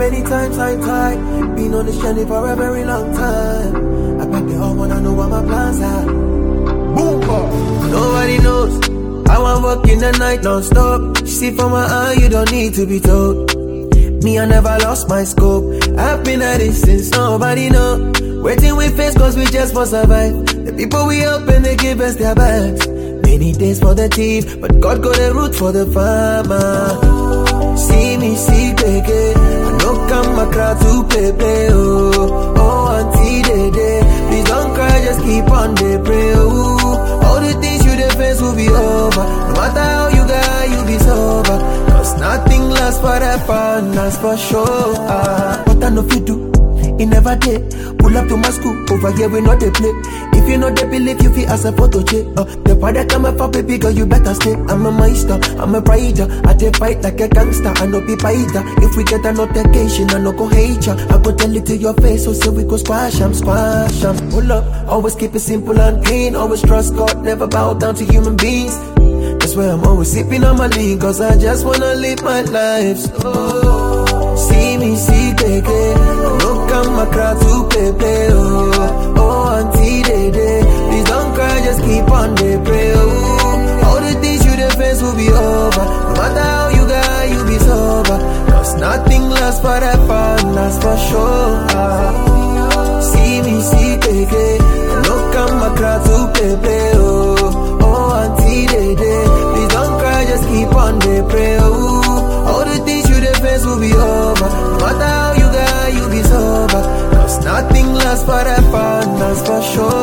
many times I tried. Been on this journey for a very long time. I bet they all wanna know what my plans are. Boom! Nobody knows how I work in the night non-stop. See from my eye, you don't need to be told. Me, I never lost my scope. I've been at it since nobody know. Waiting we face cause we just for survive. The people we help and they give us their backs. Many days for the thief, but God got a root for the farmer. See me, see Keke. I know come a crowd to play, oh. Oh, Auntie Dede. Please don't cry, just keep on the pray, oh. All the things you face will be over. No matter how you got, you be sober. Cause nothing lasts forever, that's for sure. What I know if you do, it never did. Pull up to my school, over here we know they play. If you know they believe, you feel as a photo check. The part that come for baby girl, you better stay. I'm a master, I'm a rider. I take fight like a gangster, I no be fighter. If we get a notification, I no go hate ya. I go tell it to your face, so say we go squash 'em. Pull up, always keep it simple and clean. Always trust God, never bow down to human beings. That's why I'm always sipping on my lean, cause I just wanna live my life slow. See me, see Keke. Look at my crowd to play, oh. Oh, Auntie Dede. Please don't cry, just keep on the pray, oh. All the things you face will be over. No matter how you got, you be sober. Cause nothing lasts forever, that's for sure. See me, see Keke. Look at my crowd to play, oh. Oh, Auntie Dede. Please don't cry, just keep on the pray, oh. All the things you face will be over. No matter how you got, you be sober. Cause nothing lasts forever, that's for sure.